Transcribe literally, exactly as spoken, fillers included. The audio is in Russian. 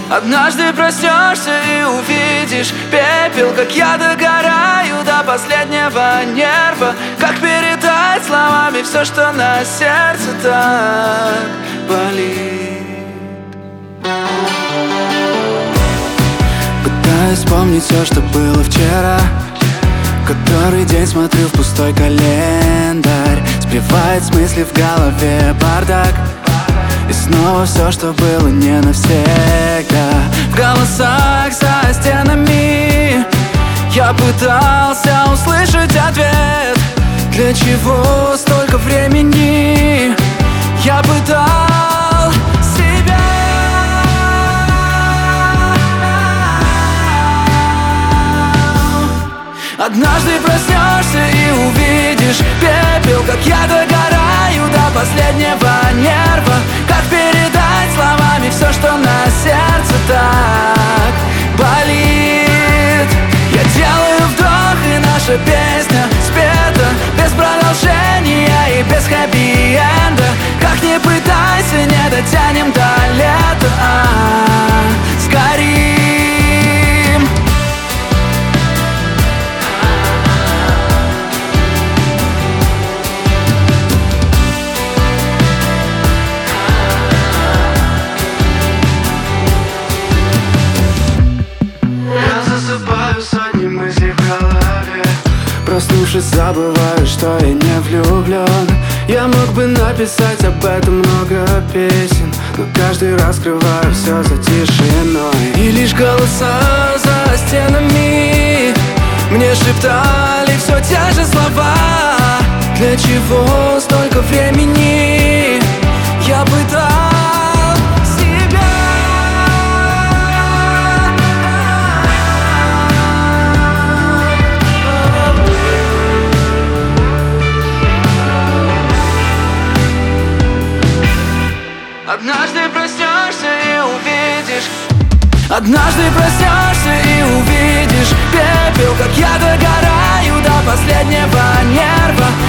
Однажды проснешься и увидишь пепел, как я догораю до последнего нерва. Как передать словами все, что на сердце так болит? Пытаюсь вспомнить все, что было вчера. Который день смотрю в пустой календарь. Сбивает с мысли в голове бардак. И снова все, что было не навсегда. В голосах за стенами я пытался услышать ответ. Для чего столько времени? Я пытал себя. Однажды проснешься и увидишь пепел, как я догораю до последнего нерва. Как передать словами все, что на сердце так болит? Я делаю вдох, и наша песня спета без продолжения и без хэппи-энда. Как ни пытайся, не дотянем до лета, а сгорим. Проснувшись, забываю, что я не влюблен. Я мог бы написать об этом много песен, но каждый раз скрываю все за тишиной. И лишь голоса за стенами мне шептали все те же слова. Для чего столько времени? Я пытал себя. Однажды проснешься и увидишь. Однажды проснешься и увидишь пепел, как я догораю до последнего нерва.